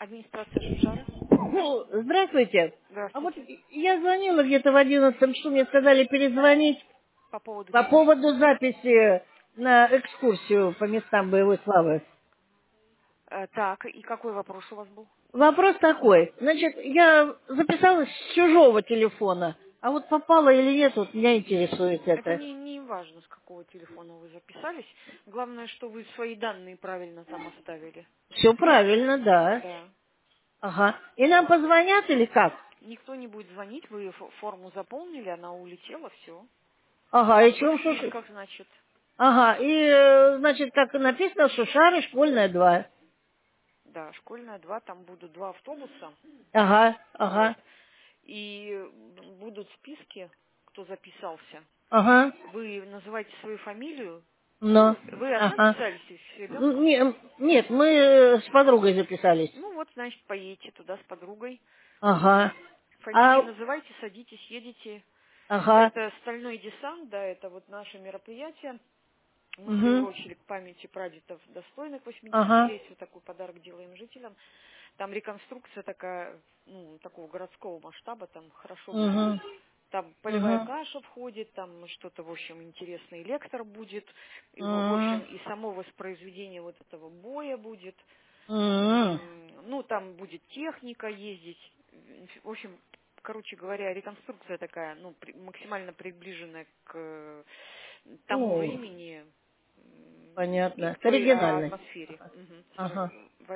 Администрация Шушары. Ну, здравствуйте. А вот Здравствуйте. я звонила где-то в 11 часу, мне сказали перезвонить По поводу по чего? поводу записи на экскурсию по местам боевой славы. Так, и какой вопрос у вас был? Вопрос такой. Значит, я записалась с чужого телефона, а вот попала или нет, вот меня интересует Это это. не важно, с какого телефона вы записались. Главное, что вы свои данные правильно там оставили. Все правильно, да. Да. Ага. И нам позвонят или как? Никто не будет звонить, вы форму заполнили, она улетела, все. Ага, и Там в чем их Шуш... списках, значит. Ага, и, значит, как написано, Шушары, школьная 2. Да, школьная 2, там будут 2 автобуса. Ага, Вот. ага, И будут списки, кто записался. ага. Вы называете свою фамилию. Ну, Вы одна ага. записались или с ребенком? Нет, мы с подругой записались. Ну вот, значит, поедете туда с подругой. Ага. Фамилии А, называйте, садитесь, едете. ага. Это «Стальной десант», да, это вот наше мероприятие. Мы Угу. приурочили к памяти прадедов достойных Ага. 80-летию, такой подарок делаем жителям. Там реконструкция такая, ну, такого городского масштаба, там хорошо будет. Угу. Там полевая Угу. каша входит, там что-то, в общем, интересный лектор будет. И, в Угу. общем, и само воспроизведение вот этого боя будет. Угу. Ну, там будет техника ездить. В общем, короче говоря, реконструкция такая, ну, максимально приближенная к тому О, времени и понятно. к К той оригинальной. атмосфере. Мгм. Ага.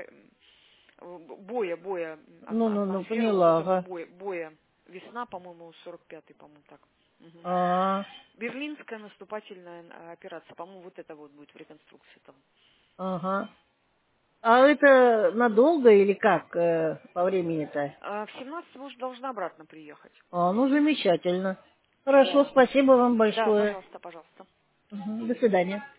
Боя, Ну, атмосфера вот поняла, этого ага. боя. Весна, по-моему, 45-й, по-моему, так. Мгм. А, Берлинская наступательная операция, по-моему, вот это вот будет в реконструкции там. ага. А это надолго или как по времени-то? В 17 уже должна обратно приехать. А, ну, замечательно. Хорошо, Да. спасибо вам Да, большое. пожалуйста, пожалуйста. Мгм. До свидания.